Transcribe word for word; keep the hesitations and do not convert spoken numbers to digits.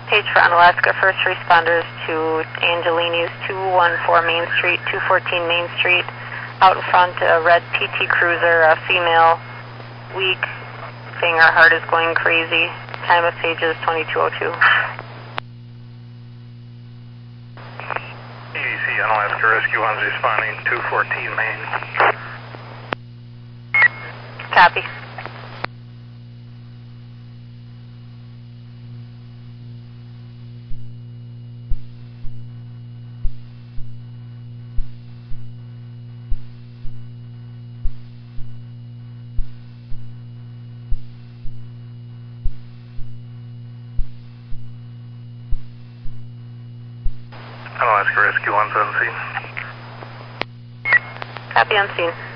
Page for Unalaska first responders to Angelini's two one four Main Street, two fourteen Main Street. Out in front, a red P T Cruiser, a female, weak, saying her heart is going crazy. Time of page is twenty-two oh two. E D C Unalaska Rescue one's responding, two fourteen Main. Copy. Unalaska Rescue one's on scene. Copy on scene.